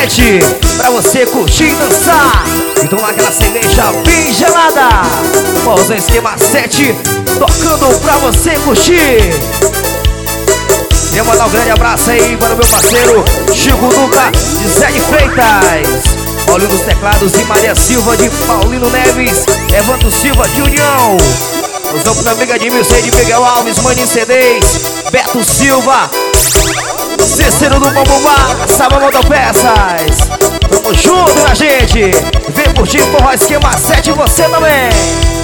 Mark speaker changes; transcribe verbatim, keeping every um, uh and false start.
Speaker 1: sete, pra você curtir e dançar e tomar aquela cerveja bem gelada. Pausão Esquema sete, tocando pra você curtir. Queria mandar um grande abraço aí para o meu parceiro Chico Duca de Zé de Freitas, Paulinho dos Teclados e Maria Silva de Paulino Neves, Evandro Silva de União. Os nomes da amiga de Milce de Miguel Alves, Maninho C Ds, Beto Silva, Cícero do Bambubá, Saba Motopeças. Tamo junto, minha gente. Vem curtir Forró Esquema sete, você também.